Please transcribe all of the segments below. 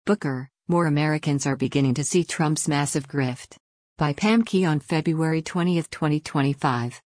Booker, more Americans are beginning to see Trump's massive grift. By Pam Key on February 20, 2025.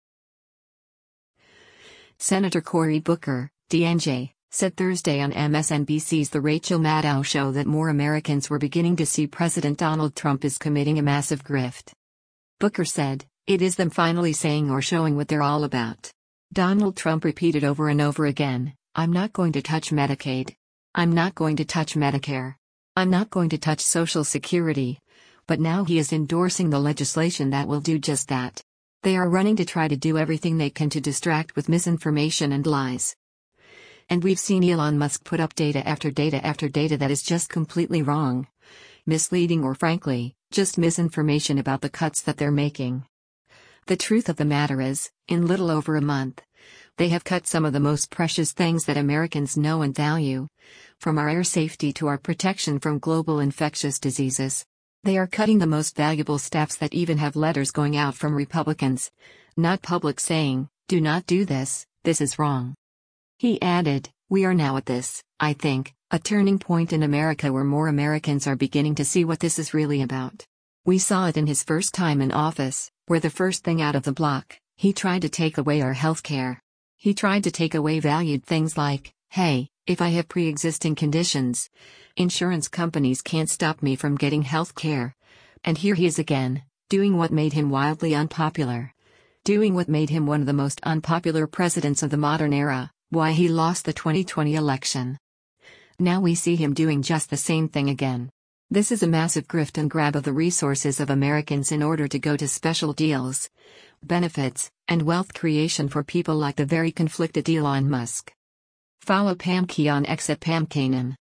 Senator Cory Booker, DNJ, said Thursday on MSNBC's The Rachel Maddow Show that more Americans were beginning to see President Donald Trump is committing a massive grift. Booker said, "It is them finally saying or showing what they're all about." Donald Trump repeated over and over again, "I'm not going to touch Medicaid. I'm not going to touch Medicare. I'm not going to touch Social Security." But now he is endorsing the legislation that will do just that. They are running to try to do everything they can to distract with misinformation and lies. And we've seen Elon Musk put up data after data after data that is just completely wrong, misleading, or frankly, just misinformation about the cuts that they're making. The truth of the matter is, in little over a month, they have cut some of the most precious things that Americans know and value, from our air safety to our protection from global infectious diseases. They are cutting the most valuable steps that even have letters going out from Republicans, not public, saying, "Do not do this, this is wrong." He added, "We are now at this, I think, a turning point in America where more Americans are beginning to see what this is really about." We saw it in his first time in office, where the first thing out of the block, he tried to take away our health care. He tried to take away valued things like, "Hey, if I have pre-existing conditions, insurance companies can't stop me from getting health care." And here he is again, doing what made him wildly unpopular. Doing what made him one of the most unpopular presidents of the modern era, why he lost the 2020 election. Now we see him doing just the same thing again. This is a massive grift and grab of the resources of Americans in order to go to special deals, benefits, and wealth creation for people like the very conflicted Elon Musk. Follow Pam Key on X at Pam Kanan.